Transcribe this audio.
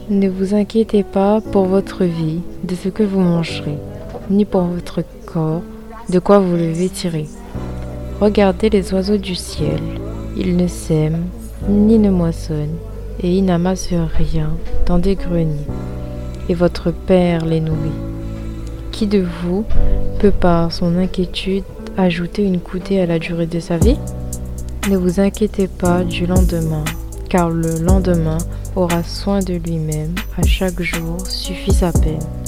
Ne vous inquiétez pas pour votre vie, de ce que vous mangerez, ni pour votre corps, de quoi vous le vêtirez. Regardez les oiseaux du ciel, ils ne sèment, ni ne moissonnent, et ils n'amassent rien dans des greniers, et votre Père les nourrit. Qui de vous peut par son inquiétude ajouter une coudée à la durée de sa vie? Ne vous inquiétez pas du lendemain, car le lendemain aura soin de lui-même, à chaque jour suffit sa peine.